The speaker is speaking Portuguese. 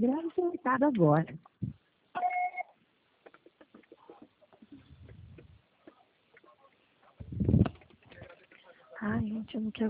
Grave conectado agora. Ai, gente, eu não quero